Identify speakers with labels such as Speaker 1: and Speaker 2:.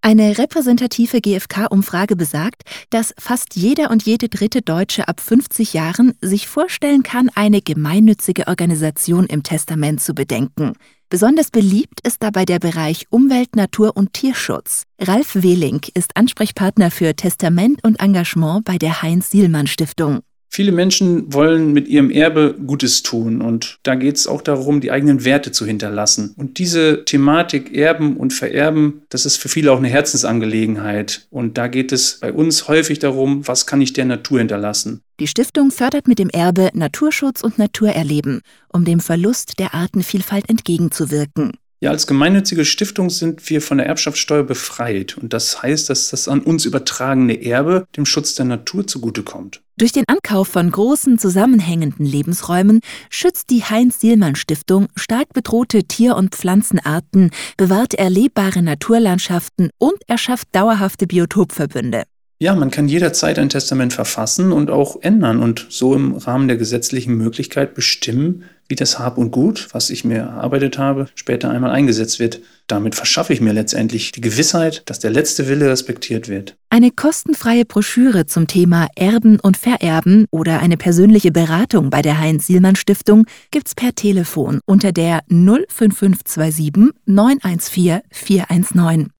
Speaker 1: Eine repräsentative GfK-Umfrage besagt, dass fast jeder und jede dritte Deutsche ab 50 Jahren sich vorstellen kann, eine gemeinnützige Organisation im Testament zu bedenken. Besonders beliebt ist dabei der Bereich Umwelt-, Natur- und Tierschutz. Ralf Wehling ist Ansprechpartner für Testament und Engagement bei der Heinz-Sielmann-Stiftung.
Speaker 2: Viele Menschen wollen mit ihrem Erbe Gutes tun und da geht es auch darum, die eigenen Werte zu hinterlassen. Und diese Thematik Erben und Vererben, das ist für viele auch eine Herzensangelegenheit. Und da geht es bei uns häufig darum, was kann ich der Natur hinterlassen.
Speaker 1: Die Stiftung fördert mit dem Erbe Naturschutz und Naturerleben, um dem Verlust der Artenvielfalt entgegenzuwirken.
Speaker 2: Ja, als gemeinnützige Stiftung sind wir von der Erbschaftssteuer befreit. Und das heißt, dass das an uns übertragene Erbe dem Schutz der Natur zugutekommt.
Speaker 1: Durch den Ankauf von großen, zusammenhängenden Lebensräumen schützt die Heinz-Sielmann-Stiftung stark bedrohte Tier- und Pflanzenarten, bewahrt erlebbare Naturlandschaften und erschafft dauerhafte Biotopverbünde.
Speaker 2: Ja, man kann jederzeit ein Testament verfassen und auch ändern und so im Rahmen der gesetzlichen Möglichkeit bestimmen, wie das Hab und Gut, was ich mir erarbeitet habe, später einmal eingesetzt wird. Damit verschaffe ich mir letztendlich die Gewissheit, dass der letzte Wille respektiert wird.
Speaker 1: Eine kostenfreie Broschüre zum Thema Erben und Vererben oder eine persönliche Beratung bei der Heinz-Sielmann-Stiftung gibt's per Telefon unter der 05527 914 419.